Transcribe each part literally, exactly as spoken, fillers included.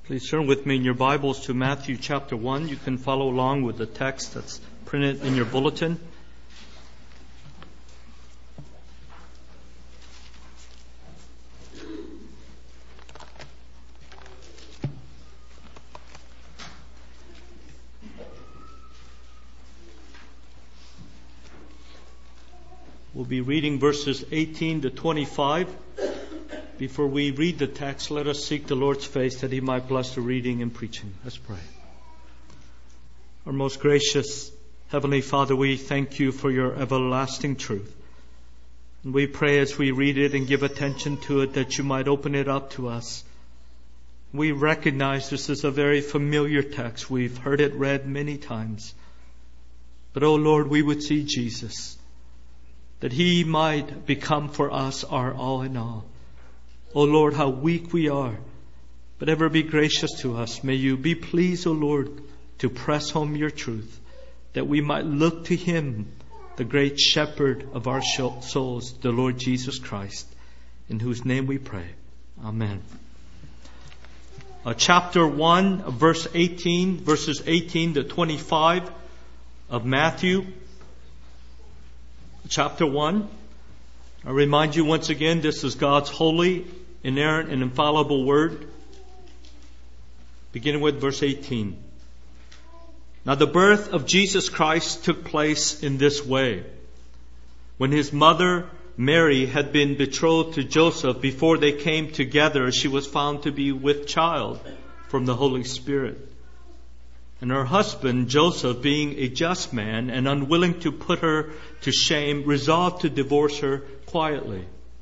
Please turn with me in your Bibles to Matthew chapter one. You can follow along with the text that's printed in your bulletin. We'll be reading verses eighteen to twenty-five. Before we read the text, let us seek the Lord's face that He might bless the reading and preaching. Let's pray. Our most gracious Heavenly Father, we thank You for Your everlasting truth. And we pray as we read it and give attention to it that You might open it up to us. We recognize this is a very familiar text. We've heard it read many times. But, oh Lord, we would see Jesus, that He might become for us our all in all. O Lord, how weak we are, but ever be gracious to us. May You be pleased, O Lord, to press home Your truth, that we might look to Him, the great shepherd of our souls, the Lord Jesus Christ, in whose name we pray. Amen. Uh, chapter one, verse eighteen, verses eighteen to twenty-five of Matthew. Chapter one. I remind you once again, this is God's holy, inerrant, and infallible word. Beginning with verse eighteen. Now the birth of Jesus Christ took place in this way. When His mother Mary had been betrothed to Joseph, before they came together, she was found to be with child from the Holy Spirit. And her husband, Joseph, being a just man and unwilling to put her to shame, resolved to divorce her quietly.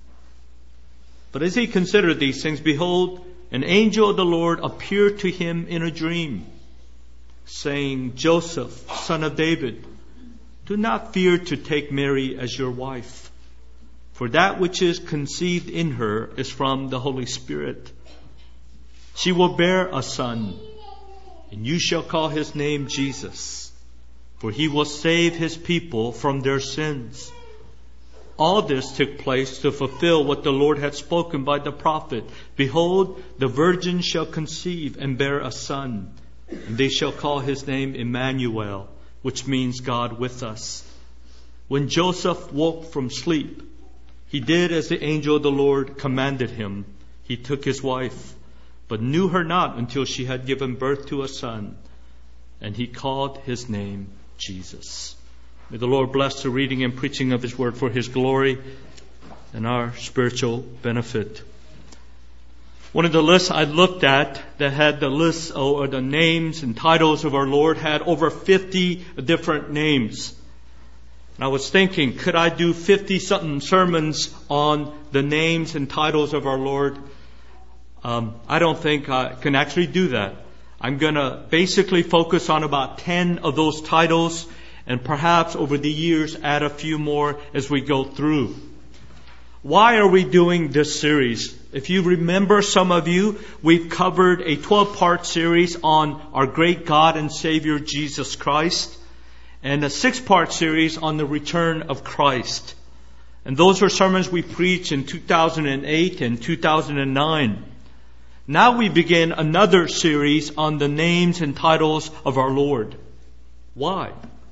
But as he considered these things, behold, an angel of the Lord appeared to him in a dream, saying, Joseph, son of David, do not fear to take Mary as your wife, for that which is conceived in her is from the Holy Spirit. She will bear a son, and you shall call his name Jesus, for he will save his people from their sins. All this took place to fulfill what the Lord had spoken by the prophet. Behold, the virgin shall conceive and bear a son, and they shall call his name Emmanuel, which means God with us. When Joseph woke from sleep, he did as the angel of the Lord commanded him. He took his wife, but knew her not until she had given birth to a son, and he called his name Jesus. May the Lord bless the reading and preaching of His word for His glory and our spiritual benefit. One of the lists I looked at that had the lists or the names and titles of our Lord had over fifty different names. And I was thinking, could I do fifty something sermons on the names and titles of our Lord? Um, I don't think I can actually do that. I'm going to basically focus on about ten of those titles, and perhaps over the years add a few more as we go through. Why are we doing this series? If you remember, some of you, we've covered a twelve-part series on our great God and Savior Jesus Christ, and a six-part series on the return of Christ. And those are sermons we preached in two thousand eight and two thousand nine. Now we begin another series on the names and titles of our Lord. Why?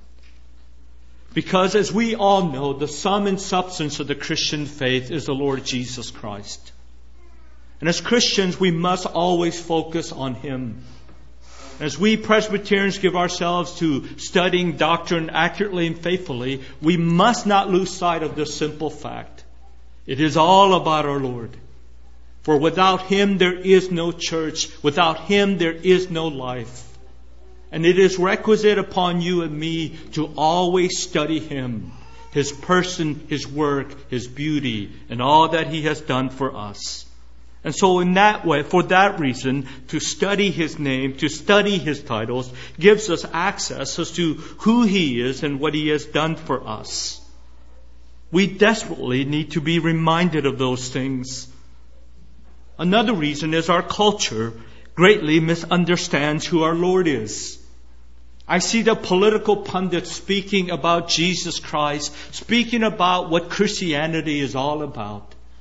Because as we all know, the sum and substance of the Christian faith is the Lord Jesus Christ. And as Christians, we must always focus on Him. As we Presbyterians give ourselves to studying doctrine accurately and faithfully, we must not lose sight of this simple fact. It is all about our Lord. For without Him there is no church. Without Him there is no life. And it is requisite upon you and me to always study Him, His person, His work, His beauty, and all that He has done for us. And so in that way, for that reason, to study His name, to study His titles, gives us access as to who He is and what He has done for us. We desperately need to be reminded of those things. Another reason is our culture greatly misunderstands who our Lord is. I see the political pundits speaking about Jesus Christ, speaking about what Christianity is all about.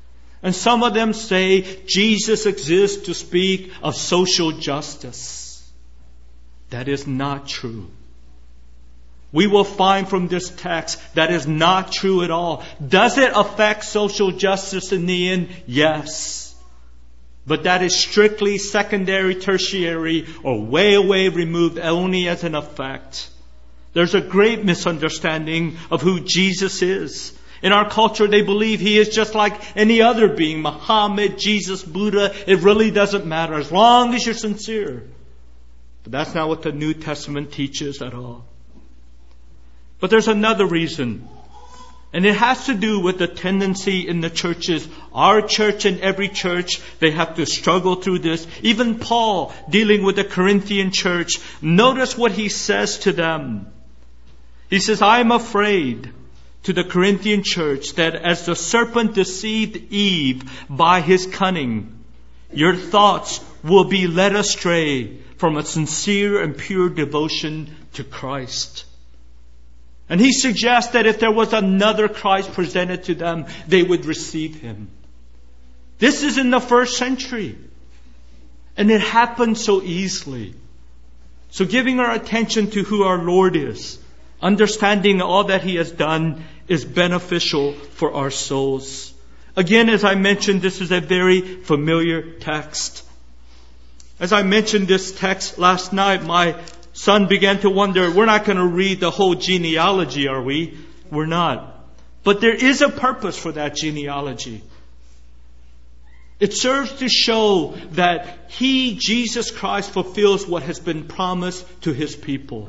And some of them say Jesus exists to speak of social justice. That is not true. We will find from this text that is not true at all. Does it affect social justice in the end? Yes. But that is strictly secondary, tertiary, or way away removed only as an effect. There's a great misunderstanding of who Jesus is. In our culture, they believe He is just like any other being. Muhammad, Jesus, Buddha. It really doesn't matter as long as you're sincere. But that's not what the New Testament teaches at all. But there's another reason. And it has to do with the tendency in the churches. Our church and every church, they have to struggle through this. Even Paul, dealing with the Corinthian church, notice what he says to them. He says, I am afraid to the Corinthian church that as the serpent deceived Eve by his cunning, your thoughts will be led astray from a sincere and pure devotion to Christ. And he suggests that if there was another Christ presented to them, they would receive Him. This is in the first century. And it happened so easily. So giving our attention to who our Lord is, understanding all that He has done, is beneficial for our souls. Again, as I mentioned, this is a very familiar text. As I mentioned this text last night, my son began to wonder, we're not going to read the whole genealogy, are we? We're not. But there is a purpose for that genealogy. It serves to show that He, Jesus Christ, fulfills what has been promised to His people.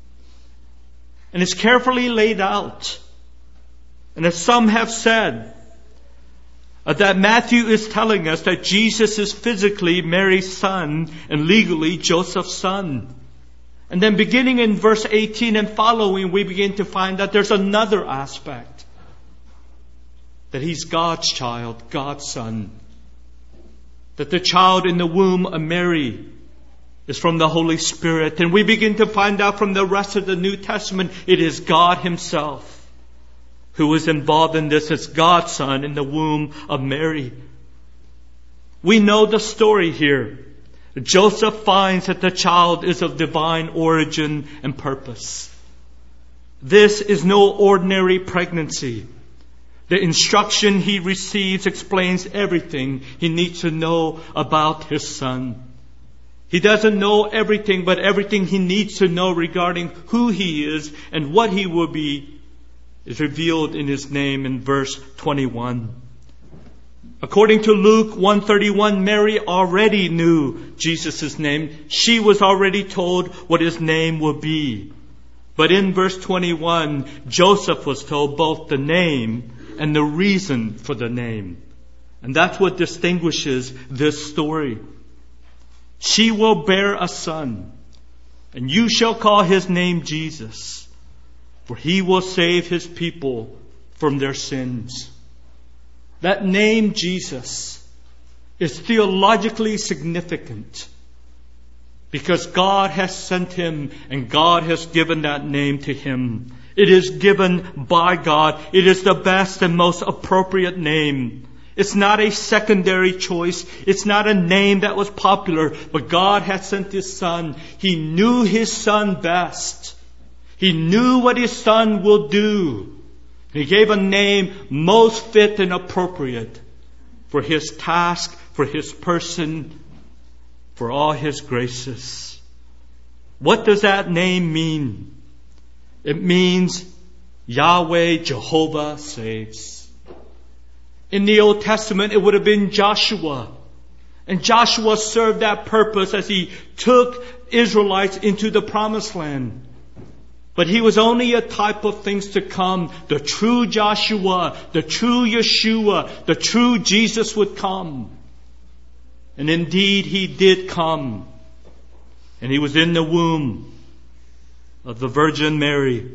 And it's carefully laid out. And as some have said, uh, that Matthew is telling us that Jesus is physically Mary's son and legally Joseph's son. And then beginning in verse eighteen and following, we begin to find that there's another aspect. That He's God's child, God's son. That the child in the womb of Mary is from the Holy Spirit. And we begin to find out from the rest of the New Testament, it is God Himself who is involved in this as God's Son in the womb of Mary. We know the story here. Joseph finds that the child is of divine origin and purpose. This is no ordinary pregnancy. The instruction he receives explains everything he needs to know about his son. He doesn't know everything, but everything he needs to know regarding who he is and what he will be is revealed in his name in verse twenty-one. According to Luke one thirty-one, Mary already knew Jesus' name. She was already told what His name would be. But in verse twenty-one, Joseph was told both the name and the reason for the name. And that's what distinguishes this story. She will bear a son, and you shall call his name Jesus, for he will save his people from their sins. That name, Jesus, is theologically significant because God has sent Him and God has given that name to Him. It is given by God. It is the best and most appropriate name. It's not a secondary choice. It's not a name that was popular, but God has sent His Son. He knew His Son best. He knew what His Son will do. He gave a name most fit and appropriate for His task, for His person, for all His graces. What does that name mean? It means Yahweh, Jehovah saves. In the Old Testament, it would have been Joshua. And Joshua served that purpose as he took Israelites into the promised land. But he was only a type of things to come. The true Joshua, the true Yeshua, the true Jesus would come. And indeed, He did come. And He was in the womb of the Virgin Mary.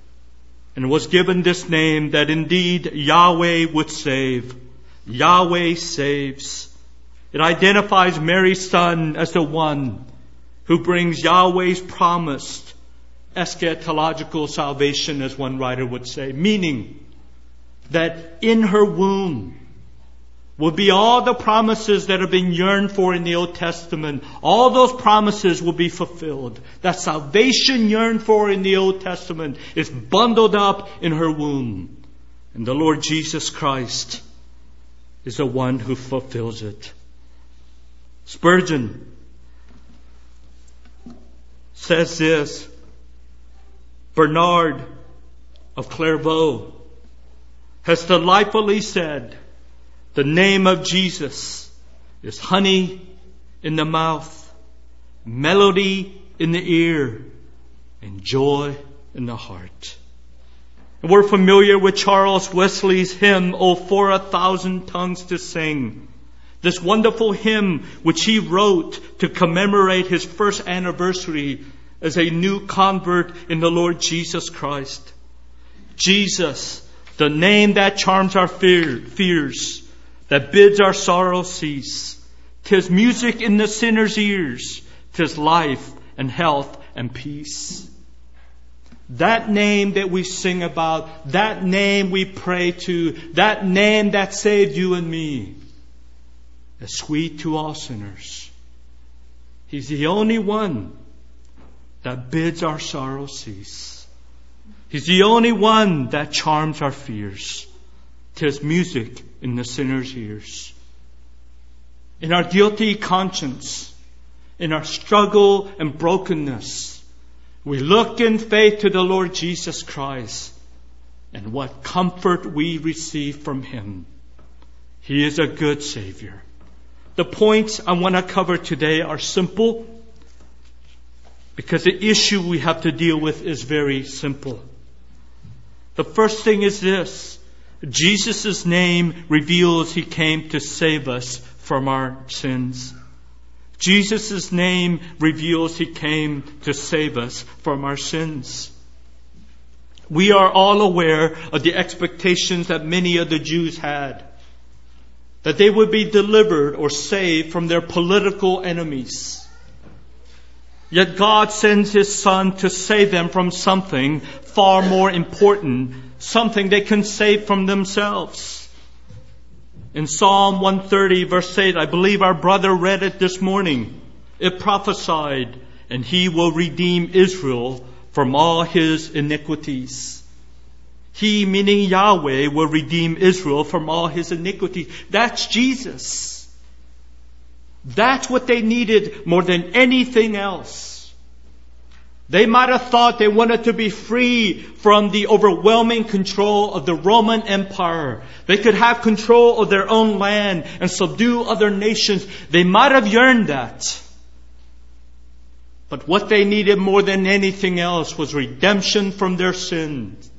And was given this name that indeed Yahweh would save. Yahweh saves. It identifies Mary's son as the one who brings Yahweh's promised eschatological salvation, as one writer would say, meaning that in her womb will be all the promises that have been yearned for in the Old Testament. All those promises will be fulfilled. That salvation yearned for in the Old Testament is bundled up in her womb. And the Lord Jesus Christ is the one who fulfills it. Spurgeon says this: Bernard of Clairvaux has delightfully said, the name of Jesus is honey in the mouth, melody in the ear, and joy in the heart. And we're familiar with Charles Wesley's hymn, "Oh, for a thousand tongues to sing." This wonderful hymn which he wrote to commemorate his first anniversary as a new convert in the Lord Jesus Christ. Jesus, the name that charms our fear, fears, that bids our sorrow cease. 'Tis music in the sinner's ears. 'Tis life and health and peace. That name that we sing about, that name we pray to, that name that saved you and me, is sweet to all sinners. He's the only one that bids our sorrow cease. He's the only one that charms our fears. 'Tis music in the sinner's ears. In our guilty conscience, in our struggle and brokenness, we look in faith to the Lord Jesus Christ, and what comfort we receive from Him. He is a good Savior. The points I want to cover today are simple, because the issue we have to deal with is very simple. The first thing is this: Jesus' name reveals He came to save us from our sins. Jesus' name reveals He came to save us from our sins. We are all aware of the expectations that many of the Jews had, that they would be delivered or saved from their political enemies. Yet God sends His Son to save them from something far more important, something they can save from themselves. In Psalm one thirty verse eight, I believe our brother read it this morning. It prophesied, and He will redeem Israel from all his iniquities. He, meaning Yahweh, will redeem Israel from all his iniquities. That's Jesus. That's what they needed more than anything else. They might have thought they wanted to be free from the overwhelming control of the Roman Empire. They could have control of their own land and subdue other nations. They might have yearned that. But what they needed more than anything else was redemption from their sins,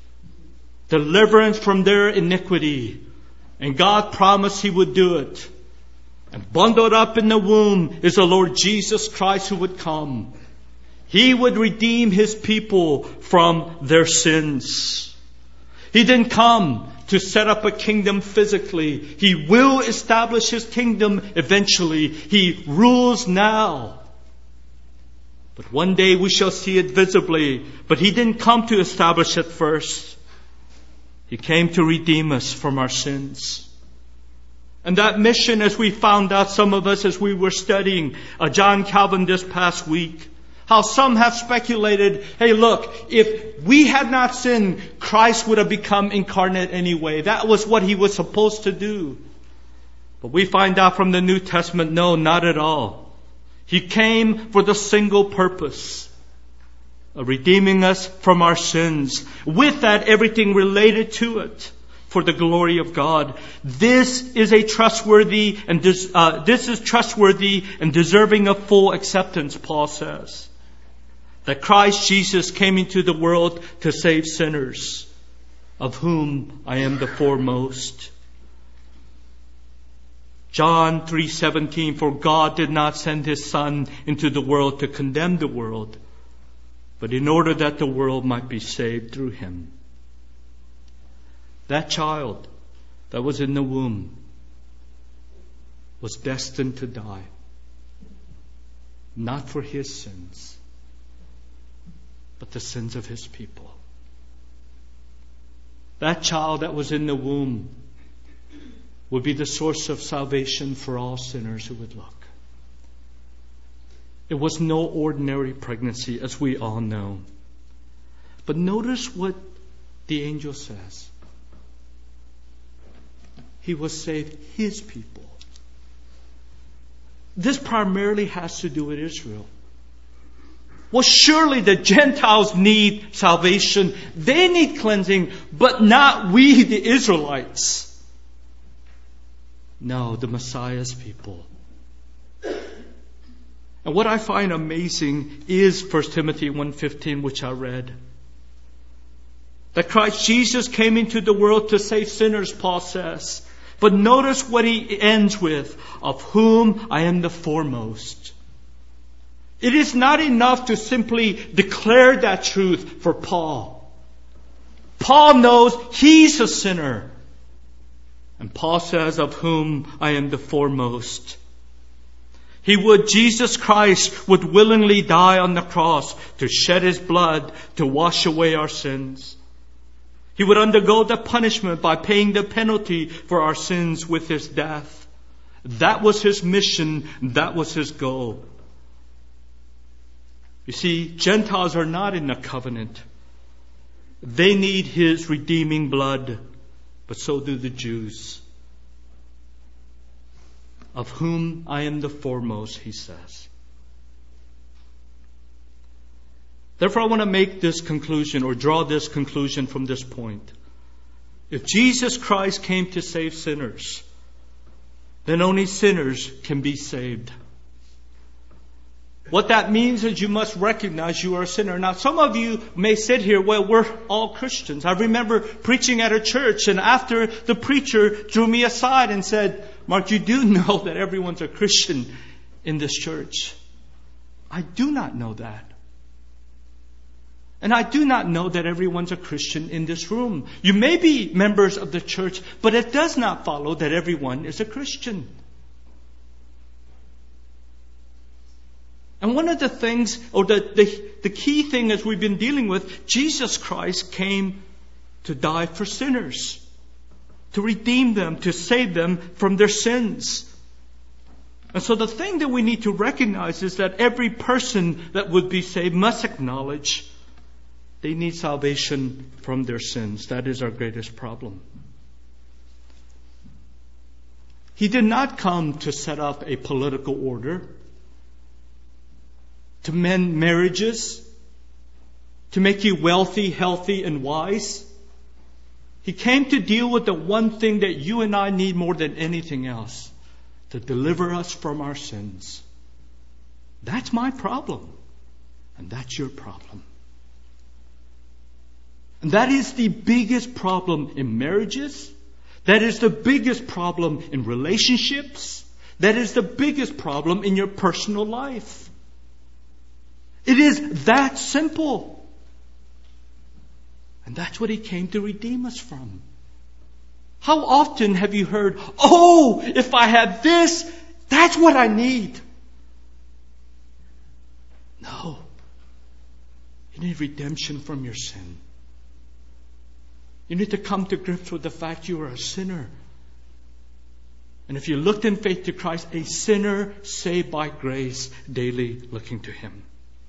deliverance from their iniquity. And God promised He would do it. And bundled up in the womb is the Lord Jesus Christ who would come. He would redeem His people from their sins. He didn't come to set up a kingdom physically. He will establish His kingdom eventually. He rules now. But one day we shall see it visibly. But He didn't come to establish it first. He came to redeem us from our sins. And that mission, as we found out, some of us, as we were studying uh, John Calvin this past week, how some have speculated, hey, look, if we had not sinned, Christ would have become incarnate anyway. That was what He was supposed to do. But we find out from the New Testament, no, not at all. He came for the single purpose of redeeming us from our sins. With that, everything related to it, for the glory of God. This is a trustworthy and des- uh, this is trustworthy and deserving of full acceptance, Paul says. That Christ Jesus came into the world to save sinners, of whom I am the foremost. John three seventeen, for God did not send His Son into the world to condemn the world, but in order that the world might be saved through Him. That child that was in the womb was destined to die, not for his sins, but the sins of His people. That child that was in the womb would be the source of salvation for all sinners who would look. It was no ordinary pregnancy, as we all know. But notice what the angel says. He will save His people. This primarily has to do with Israel. Well, surely the Gentiles need salvation. They need cleansing, but not we, the Israelites. No, the Messiah's people. And what I find amazing is First Timothy one fifteen, which I read. That Christ Jesus came into the world to save sinners, Paul says. But notice what he ends with, of whom I am the foremost. It is not enough to simply declare that truth for Paul. Paul knows he's a sinner. And Paul says, of whom I am the foremost. He would, Jesus Christ would willingly die on the cross to shed His blood to wash away our sins. He would undergo the punishment by paying the penalty for our sins with His death. That was His mission. That was His goal. You see, Gentiles are not in the covenant. They need His redeeming blood, but so do the Jews. Of whom I am the foremost, he says. Therefore, I want to make this conclusion or draw this conclusion from this point. If Jesus Christ came to save sinners, then only sinners can be saved. What that means is you must recognize you are a sinner. Now, some of you may sit here, well, we're all Christians. I remember preaching at a church, and after the preacher drew me aside and said, Mark, you do know that everyone's a Christian in this church. I do not know that. And I do not know that everyone's a Christian in this room. You may be members of the church, but it does not follow that everyone is a Christian. And one of the things, or the, the, the key thing as we've been dealing with, Jesus Christ came to die for sinners, to redeem them, to save them from their sins. And so the thing that we need to recognize is that every person that would be saved must acknowledge they need salvation from their sins. That is our greatest problem. He did not come to set up a political order, to mend marriages, to make you wealthy, healthy, and wise. He came to deal with the one thing that you and I need more than anything else, to deliver us from our sins. That's my problem, and that's your problem. And that is the biggest problem in marriages. That is the biggest problem in relationships. That is the biggest problem in your personal life. It is that simple. And that's what He came to redeem us from. How often have you heard, oh, if I had this, that's what I need. No. You need redemption from your sin. You need to come to grips with the fact you are a sinner. And if you looked in faith to Christ, a sinner saved by grace, daily looking to Him.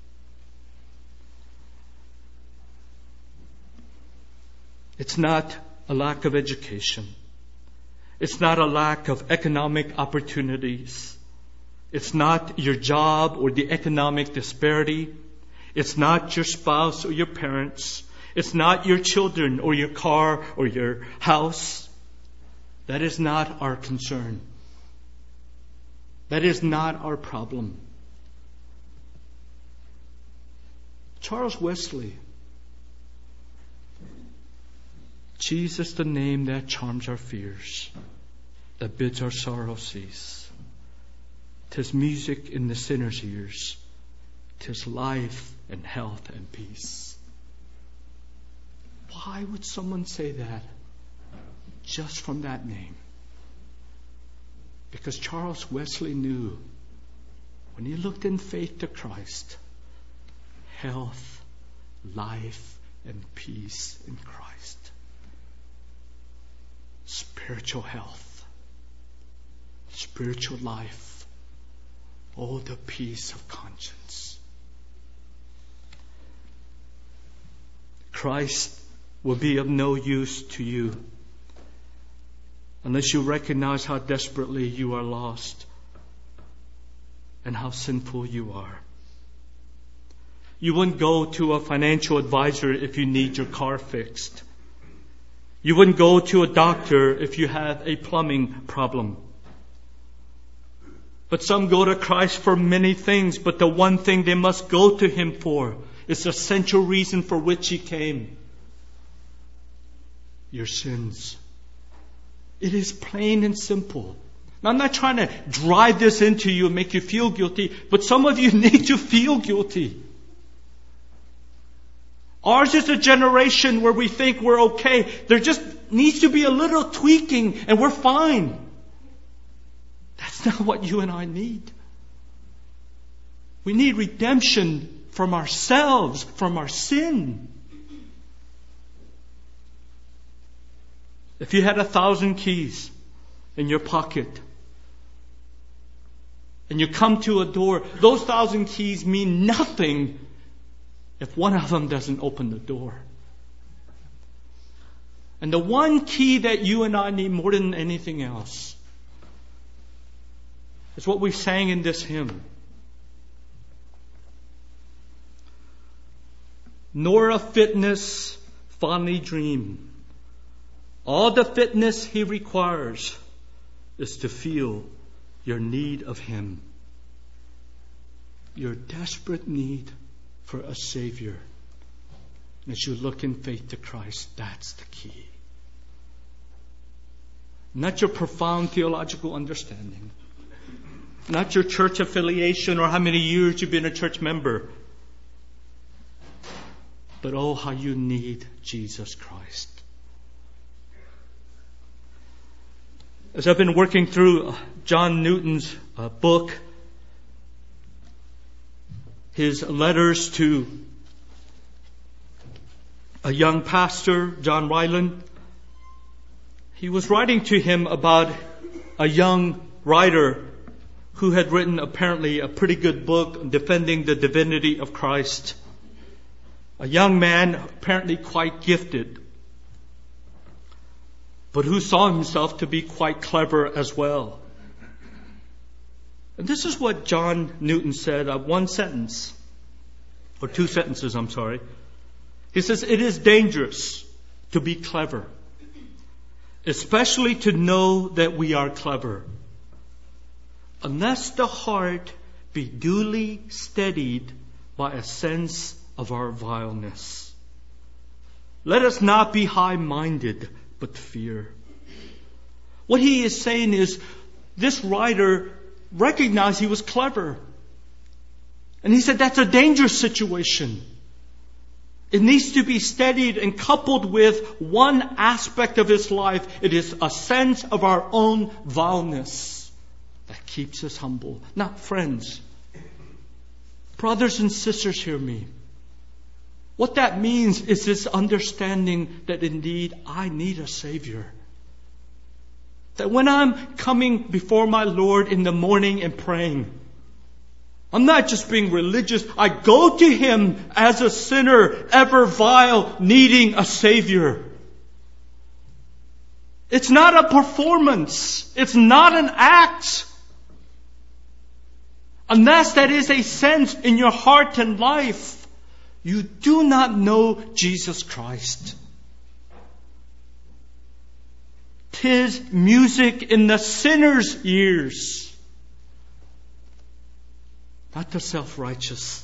It's not a lack of education. It's not a lack of economic opportunities. It's not your job or the economic disparity. It's not your spouse or your parents. It's not your children or your car or your house. That is not our concern. That is not our problem. Charles Wesley. Jesus, the name that charms our fears, that bids our sorrow cease. 'Tis music in the sinner's ears. 'Tis life and health and peace. Why would someone say that just from that name? Because Charles Wesley knew when he looked in faith to Christ, health, life, and peace in Christ. Spiritual health, spiritual life. Oh, the peace of conscience. Christ will be of no use to you unless you recognize how desperately you are lost and how sinful you are. You wouldn't go to a financial advisor if you need your car fixed. You wouldn't go to a doctor if you have a plumbing problem. But some go to Christ for many things, but the one thing they must go to Him for is the essential reason for which He came. Your sins. It is plain and simple. Now, I'm not trying to drive this into you and make you feel guilty, but some of you need to feel guilty. Ours is a generation where we think we're okay. There just needs to be a little tweaking and we're fine. That's not what you and I need. We need redemption from ourselves, from our sin. If you had a thousand keys in your pocket and you come to a door, those thousand keys mean nothing if one of them doesn't open the door. And the one key that you and I need more than anything else is what we sang in this hymn. Nor a fitness fondly dream. All the fitness He requires is to feel your need of Him. Your desperate need for a Savior. As you look in faith to Christ, that's the key. Not your profound theological understanding. Not your church affiliation or how many years you've been a church member. But oh, how you need Jesus Christ. As I've been working through John Newton's uh, book, his letters to a young pastor, John Ryland, he was writing to him about a young writer who had written apparently a pretty good book defending the divinity of Christ. A young man, apparently quite gifted, but who saw himself to be quite clever as well. And this is what John Newton said, uh, one sentence, or two sentences, I'm sorry. He says, "It is dangerous to be clever, especially to know that we are clever, unless the heart be duly steadied by a sense of our vileness. Let us not be high-minded, but fear." What he is saying is, this writer recognized he was clever. And he said that's a dangerous situation. It needs to be steadied and coupled with one aspect of his life. It is a sense of our own vileness that keeps us humble. Now, friends, brothers and sisters, hear me. What that means is this understanding that indeed I need a Savior. That when I'm coming before my Lord in the morning and praying, I'm not just being religious. I go to Him as a sinner, ever vile, needing a Savior. It's not a performance. It's not an act. Unless that is a sense in your heart and life, you do not know Jesus Christ. 'Tis music in the sinner's ears, not the self-righteous.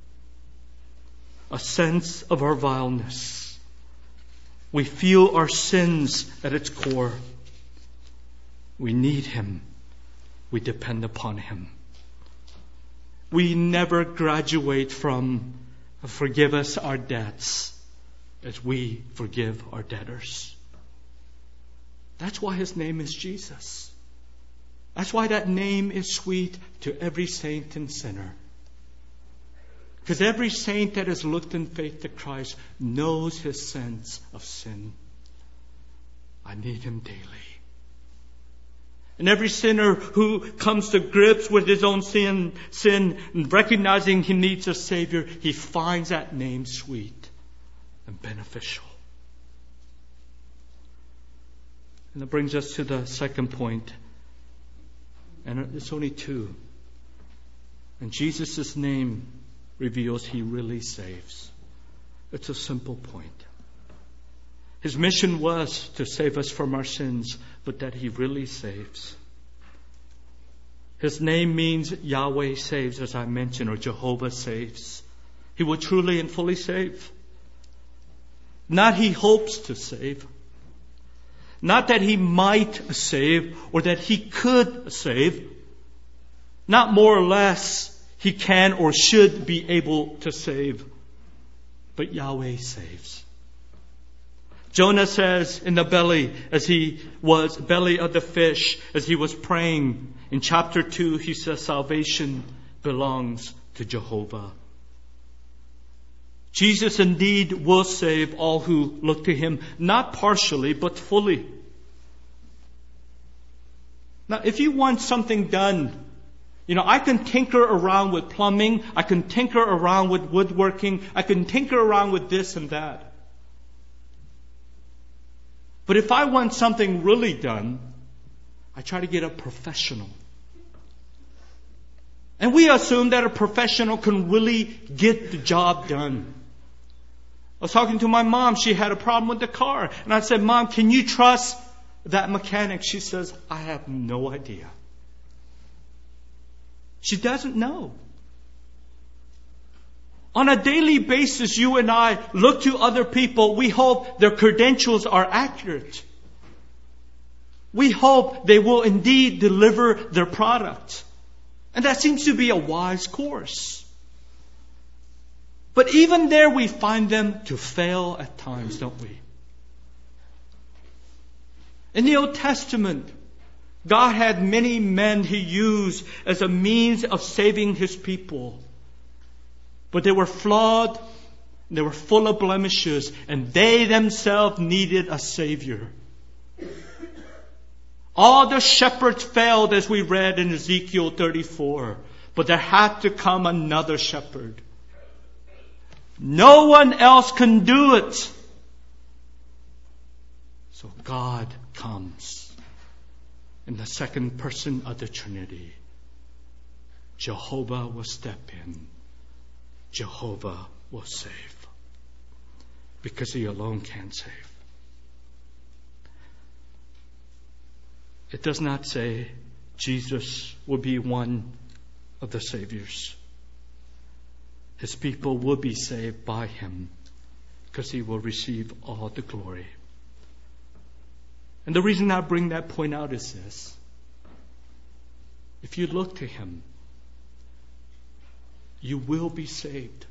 A sense of our vileness. We feel our sins at its core. We need Him. We depend upon Him. We never graduate from forgive us our debts as we forgive our debtors. That's why His name is Jesus. That's why that name is sweet to every saint and sinner. Because every saint that has looked in faith to Christ knows his sense of sin. I need Him daily. And every sinner who comes to grips with his own sin, sin, and recognizing he needs a Savior, he finds that name sweet and beneficial. And that brings us to the second point. And it's only two. And Jesus' name reveals He really saves. It's a simple point. His mission was to save us from our sins, but that He really saves. His name means Yahweh saves, as I mentioned, or Jehovah saves. He will truly and fully save. Not He hopes to save. Not that He might save or that He could save. Not more or less He can or should be able to save. But Yahweh saves. Jonah says in the belly, as he was, belly of the fish, as he was praying, in chapter two, he says, salvation belongs to Jehovah. Jesus indeed will save all who look to Him, not partially, but fully. Now, if you want something done, you know, I can tinker around with plumbing, I can tinker around with woodworking, I can tinker around with this and that. But if I want something really done, I try to get a professional. And we assume that a professional can really get the job done. I was talking to my mom. She had a problem with the car. And I said, Mom, can you trust that mechanic? She says, I have no idea. She doesn't know. On a daily basis, you and I look to other people. We hope their credentials are accurate. We hope they will indeed deliver their product. And that seems to be a wise course. But even there we find them to fail at times, don't we? In the Old Testament, God had many men He used as a means of saving His people. But they were flawed, they were full of blemishes, and they themselves needed a Savior. All the shepherds failed, as we read in Ezekiel thirty-four. But there had to come another shepherd. No one else can do it. So God comes in the second person of the Trinity. Jehovah will step in. Jehovah will save. Because He alone can save. It does not say Jesus will be one of the Saviors. His people will be saved by Him because He will receive all the glory. And the reason I bring that point out is this. If you look to Him, you will be saved.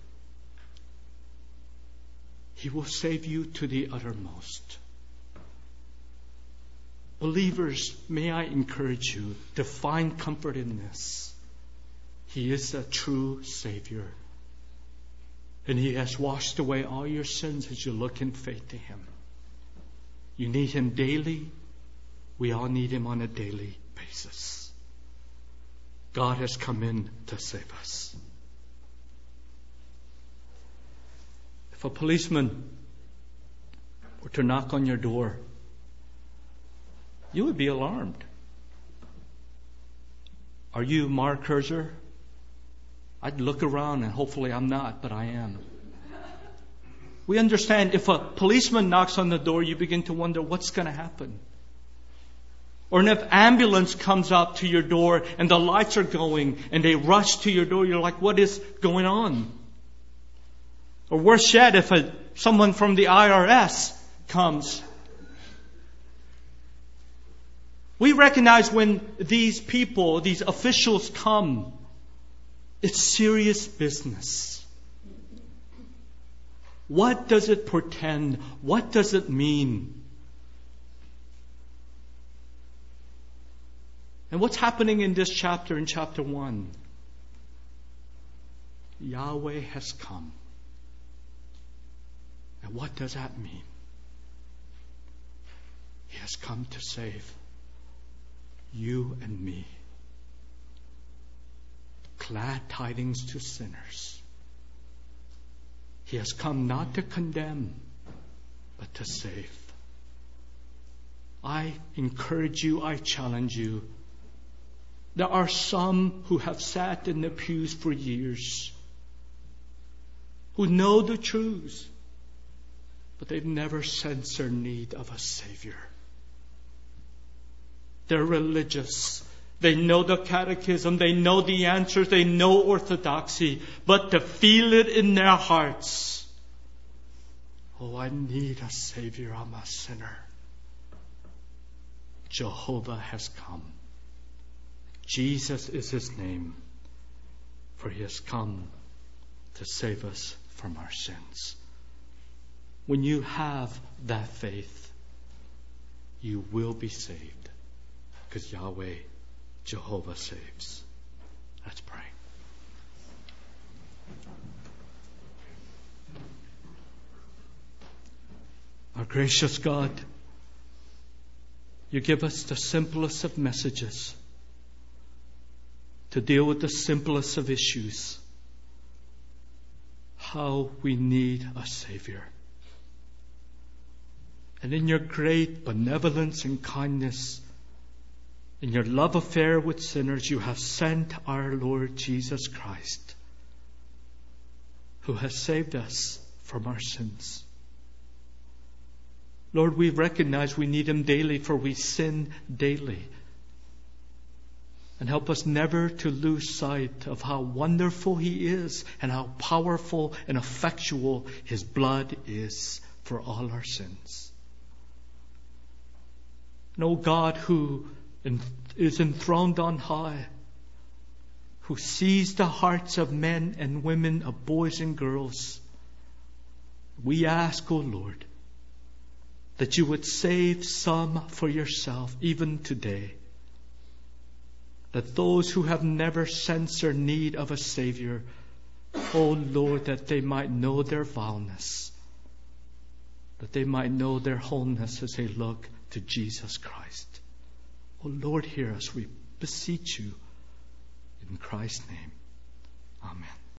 He will save you to the uttermost. Believers, may I encourage you to find comfort in this. He is a true Savior. And He has washed away all your sins as you look in faith to Him. You need Him daily. We all need Him on a daily basis. God has come in to save us. If a policeman were to knock on your door, you would be alarmed. Are you Mark Herzer? I'd look around and hopefully I'm not, but I am. We understand if a policeman knocks on the door, you begin to wonder what's going to happen. Or if ambulance comes up to your door and the lights are going and they rush to your door, you're like, what is going on? Or worse yet, if a, someone from the I R S comes. We recognize when these people, these officials come, it's serious business. What does it portend? What does it mean? And what's happening in this chapter, in chapter one? Yahweh has come. And what does that mean? He has come to save. you and me. Glad tidings to sinners. He has come not to condemn, but to save. I encourage you, I challenge you. There are some who have sat in the pews for years, who know the truths, but they've never sensed their need of a Savior. They're religious. They know the catechism. They know the answers. They know orthodoxy. But to feel it in their hearts, oh, I need a Savior. I'm a sinner. Jehovah has come. Jesus is His name, for He has come to save us from our sins. When you have that faith, you will be saved, because Yahweh, Jehovah, saves. Let's pray. Our gracious God, you give us the simplest of messages to deal with the simplest of issues. How we need a Savior. And in your great benevolence and kindness, in your love affair with sinners, you have sent our Lord Jesus Christ, who has saved us from our sins. Lord, we recognize we need Him daily, for we sin daily. And help us never to lose sight of how wonderful He is and how powerful and effectual His blood is for all our sins. And O God, who is enthroned on high, who sees the hearts of men and women, of boys and girls, we ask, O Lord, that you would save some for yourself even today. That those who have never sensed their need of a Savior, O Lord, that they might know their vileness, that they might know their wholeness as they look to Jesus Christ. O Lord, hear us, we beseech you. In Christ's name, amen.